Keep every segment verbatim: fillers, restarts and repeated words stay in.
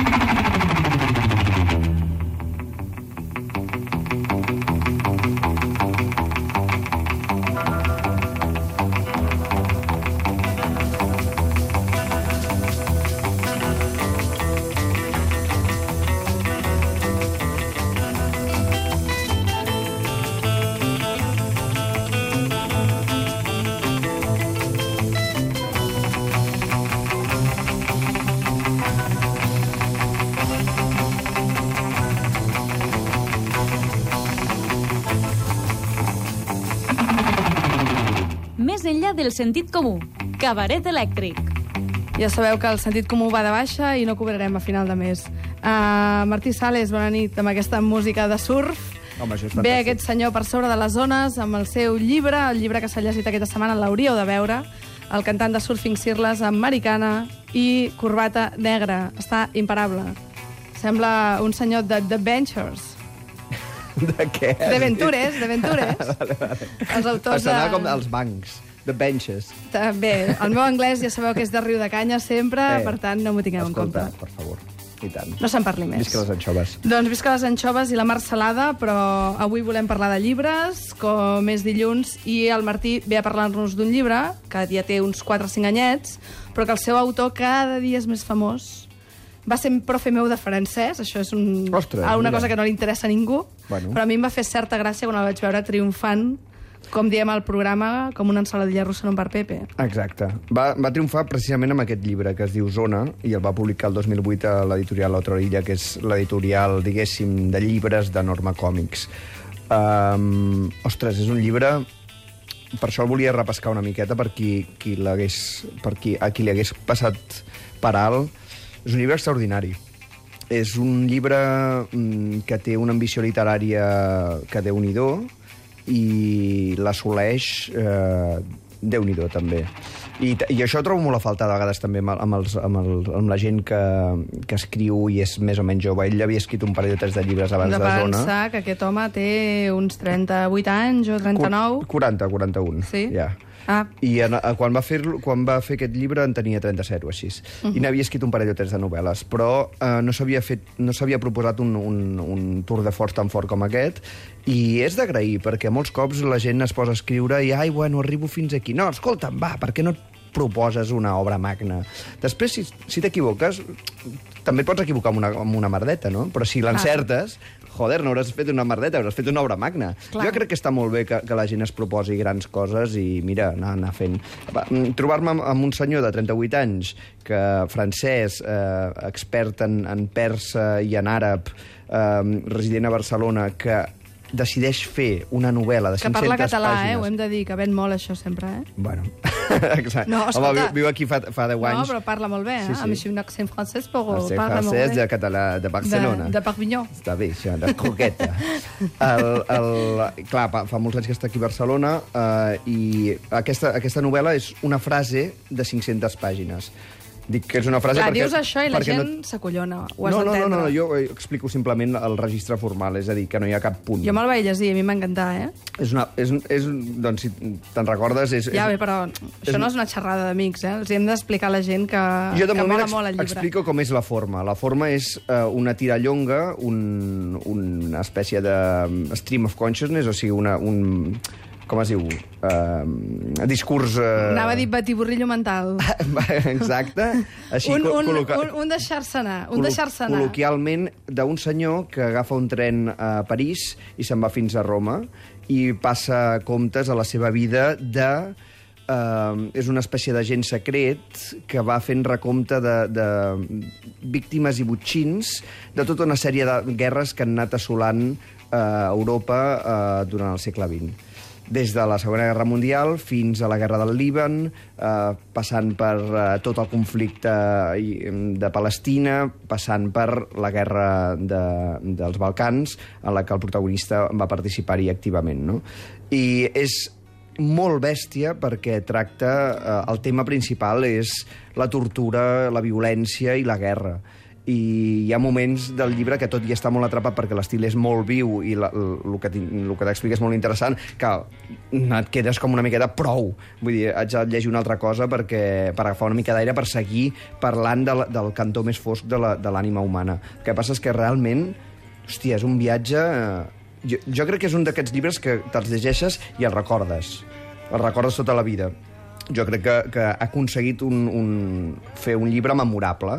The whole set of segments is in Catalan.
Més enllà del sentit comú. Cabaret elèctric. Ja sabeu que el sentit comú va de baixa i no cobrarem a final de mes. Uh, Martí Sales, bona nit, amb aquesta música de surf. Home, això és fantàstic. Ve aquest senyor per sobre de les ones amb el seu llibre, el llibre que s'ha llegit aquesta setmana, l'hauríeu de veure, el cantant de Surfing Sirles, americana i corbata negra. Està imparable. Sembla un senyor de The Ventures. De què? De Ventures, de Ventures. Vale, vale. Els autors de... com els bancs, The Benches. Bé, el meu anglès ja sabeu que és de riu de canya sempre, Eh, per tant no m'ho tingueu en compte. Escolta, per favor, i tant. No se'n parli més. Visca les anxoves. Doncs visca les anxoves i la mar salada, però avui volem parlar de llibres, com és dilluns, i el Martí ve a parlar-nos d'un llibre, que ja té uns quatre o cinc anyets, però que el seu autor cada dia és més famós. Va ser profe meu de francès, això és un, Ostres, una mira. cosa que no li interessa a ningú, Bueno. però a mi em va fer certa gràcia quan el vaig veure triomfant, com diem al programa, com una ensaladilla russa en un bar Pepe. Exacte. Va, va triomfar precisament amb aquest llibre que es diu Zona, i el va publicar el dos mil vuit a l'editorial L'Altra Illa, que és l'editorial, diguéssim, de llibres de Norma Còmics. Um, ostres, és un llibre... Per això el volia repescar una miqueta per qui, qui l'hagués, per qui, a qui li hagués passat per alt. És un llibre extraordinari. És un llibre mm, que té una ambició literària que Déu-n'hi-do i l'assoleix eh, Déu-n'hi-do, també. I, I això trobo molt a faltar de vegades també amb, amb, els, amb, el, amb la gent que, que escriu i és més o menys jove. Ell havia escrit un parell o tres de llibres abans de, de Zona. pensar que aquest home té uns trenta-vuit anys o trenta-nou. quaranta, quaranta-un. Sí? Ja. Ah. I en, quan, va fer, quan va fer aquest llibre en tenia trenta-set o així. Uh -huh. I n'havia escrit un parell o tres de novel·les, però eh, no s'havia fet, no s'havia proposat un, un, un tour de force tan fort com aquest, i és d'agrair, perquè molts cops la gent es posa a escriure i, ai, bueno, arribo fins aquí. No, escolta'm, va, per què no et proposes una obra magna? Després, si, si t'equivoques, també et pots equivocar amb una, amb una merdeta, no? Però si l'encertes, joder, no hauràs fet una merdeta, hauràs fet una obra magna. Clar. Jo crec que està molt bé que, que la gent es proposi grans coses i, mira, anar, anar fent. Trobar-me amb, amb un senyor de trenta-vuit anys, que francès, eh, expert en, en persa i en àrab, eh, resident a Barcelona, que decideix fer una novel·la de Que cinc-centes parla català, pàgines. eh? Ho hem de dir, que ven molt això sempre, eh? Bueno, exacte. No, Home, escolta. viu, viu aquí fa, fa deu anys. No, però parla molt bé, eh? Sí, sí. Amb un accent francès, però El ser parla molt francès bé. de català, de Barcelona. De, de Perpinyó. Està bé, això, de croqueta. el, el, clar, fa, fa molts anys que està aquí a Barcelona eh, i aquesta, aquesta novel·la és una frase de cinc-centes pàgines. Dic que és una frase Clar, perquè... dius això i la perquè gent s'acollona. Ho has No, no, no, d'entendre. no, jo explico simplement el registre formal, és a dir, que no hi ha cap punt. Jo me'l vaig llegir, a mi m'encantà, eh? És una, és, és, doncs, si te'n recordes... És, Ja és, bé, però això no és una xerrada d'amics, eh? Els hem d'explicar a la gent que, Jo de que moment mola ex molt el llibre. explico com és la forma. La forma és uh, una tirallonga, un, una espècie de stream of consciousness, o sigui, una, un... com es diu? Uh, discurs... Uh... Anava a dir batiborrillo mental. Exacte. Així, un, un, col·loca... un, un deixar-se anar, un col·lo- deixar-se anar. Col·loquialment, d'un senyor que agafa un tren a París i se'n va fins a Roma i passa comptes a la seva vida de... Uh, és una espècie d'agent secret que va fent recompte de, de víctimes i botxins de tota una sèrie de guerres que han anat assolant uh, Europa uh, durant el segle vint. Des de la Segona Guerra Mundial fins a la Guerra del Líban, eh, passant per eh, tot el conflicte de Palestina, passant per la Guerra de, dels Balcans, en la que el protagonista va participar-hi activament, no? I és molt bèstia perquè tracta... Eh, el tema principal és la tortura, la violència i la guerra. i hi ha moments del llibre que tot i està molt atrapat perquè l'estil és molt viu i la, el que t'explica és molt interessant, que et quedes com una miqueta prou. Vull dir, haig de llegir una altra cosa perquè, per agafar una mica d'aire, per seguir parlant del, del cantó més fosc de l'ànima humana. El que passa és que realment, hòstia, és un viatge... Jo, jo crec que és un d'aquests llibres que te'ls llegeixes i els recordes. Els recordes tota la vida. Jo crec que, que ha aconseguit un, un, fer un llibre memorable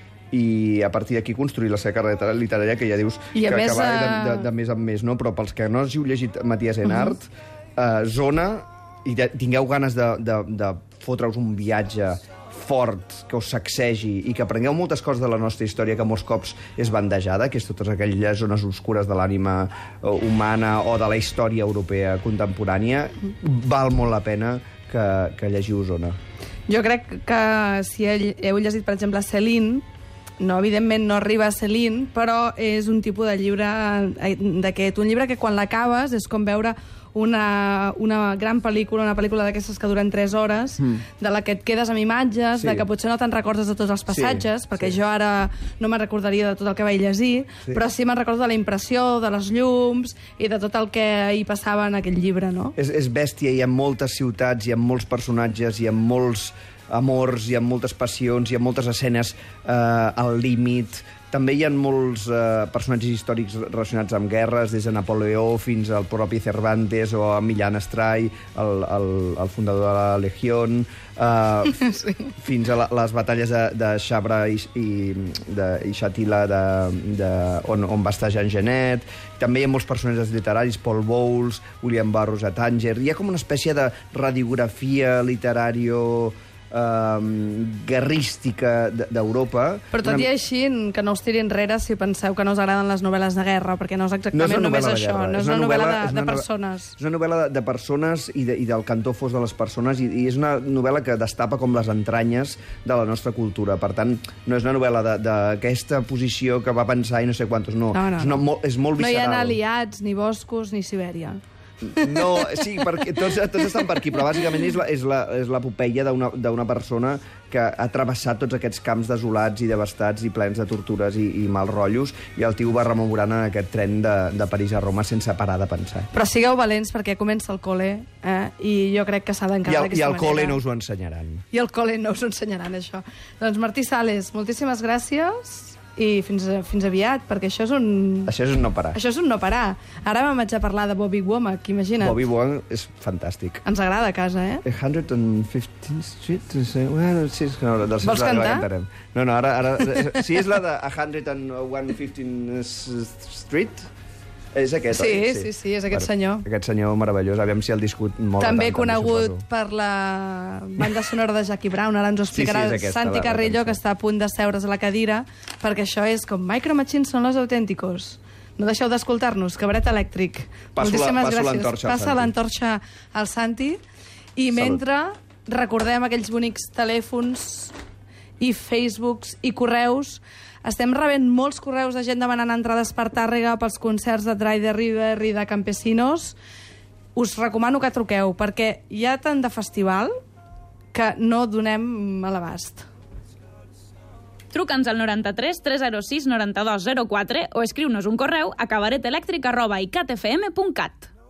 i a partir d'aquí construir la seva carrera literària, que ja dius I que, més, que va de, uh... de, de més en més, no? Però pels que no hàgiu llegit Matías Enart, uh -huh. uh, Zona, i de, tingueu ganes de, de, de fotre-us un viatge fort, que us sacsegi i que aprengueu moltes coses de la nostra història que molts cops és bandejada, que és totes aquelles zones oscures de l'ànima humana o de la història europea contemporània, val molt la pena que, que llegiu Zona. Jo crec que si heu llegit, per exemple, Céline, no, evidentment no arriba a Céline, però és un tipus de llibre d'aquest. Un llibre que quan l'acabes és com veure una, una gran pel·lícula, una pel·lícula d'aquestes que duren tres hores, mm. de la que et quedes amb imatges, sí. de que potser no te'n recordes de tots els passatges, sí, perquè sí. jo ara no me'n recordaria de tot el que vaig llegir, sí. però sí me'n recordo de la impressió, de les llums i de tot el que hi passava en aquell llibre, no? És, és bèstia, hi ha moltes ciutats, hi ha molts personatges, hi ha molts amors, hi ha moltes passions, hi ha moltes escenes eh, al límit. També hi ha molts eh, personatges històrics relacionats amb guerres, des de Napoleó fins al propi Cervantes o a Millán Astray, el, el, el fundador de la Legión, eh, sí. fins a la, les batalles de, de Chabra i, i, de, i Xàtila, de, de, on, on va estar Jean Genet. També hi ha molts personatges literaris, Paul Bowles, William Burroughs a Tànger. Hi ha com una espècie de radiografia literària Um, guerrística d'Europa. Però tot i així, que no us tiri enrere si penseu que no us agraden les novel·les de guerra, perquè no és exactament no és només això, guerra. no és, és una novel·la, novel·la de, de persones. És una novel·la de, de persones i, de, i del cantó fosc de les persones, i, i és una novel·la que destapa com les entranyes de la nostra cultura. Per tant, no és una novel·la d'aquesta posició que va pensar i no sé quantos, no. no, no, és, una, no. és molt visceral. No hi ha aliats, ni boscos, ni Sibèria. No, sí, perquè tots, tots estan per aquí, però bàsicament és la, és la, és l'epopeia d'una persona que ha travessat tots aquests camps desolats i devastats i plens de tortures i, i mals rotllos, i el tio va rememorant en aquest tren de, de París a Roma sense parar de pensar. Però sigueu valents perquè comença el col·le, eh? I jo crec que s'ha d'encarar d'aquesta manera. I el col·le no us ho ensenyaran. I el col·le no us ho ensenyaran, això. Doncs Martí Sales, moltíssimes gràcies i fins, fins aviat, perquè això és un... Això és un no parar. Això és un no parar. Ara me'n vaig a parlar de Bobby Womack, imagina't. Bobby Womack és fantàstic. Ens agrada a casa, eh? one fifteenth Street... Bueno, sí, és que no, Vols la, cantar? La no, no, ara... ara si és la de one fifteenth Street... És aquest, sí, oi? Sí, sí, sí, és aquest bueno, senyor. Aquest senyor meravellós, aviam si el discut molt. També tant, conegut també, per la banda sonora de Jackie Brown, ara ens ho explicarà sí, sí, aquesta, Santi la, Carrillo, la que està a punt de seure's a la cadira, perquè això és com Micro Machines són los autènticos. No deixeu d'escoltar-nos, Cabaret Elèctric. Passo Moltíssimes gràcies. Passa l'antorxa al Santi. I mentre recordem aquells bonics telèfons i Facebooks i correus. Estem rebent molts correus de gent demanant entrades per Tàrrega pels concerts de Dry the River i de Campesinos. Us recomano que truqueu, perquè hi ha tant de festival que no donem a l'abast. Truca'ns al noranta-tres tres zero sis noranta-dos zero quatre o escriu-nos un correu a cabaretelèctric arroba icatfm punt cat.